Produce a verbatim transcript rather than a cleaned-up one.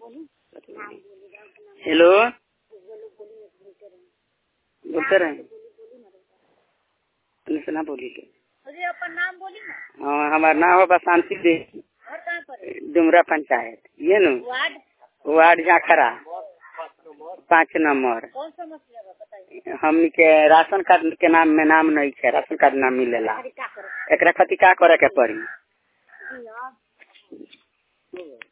Hello, बोलते रहे ना बोली के अपन नाम बोली ना। हाँ, हमारा नाम है बसंती देवी, डुमरा पंचायत, ये नो वार्ड वार्ड जाखरा पाँच नंबर। कौन सा मसला बताइए। हमनी के राशन कार्ड के नाम में नाम नहीं है, राशन कार्ड नाम मिलेला, एकरा खातिर का करे के पड़ी।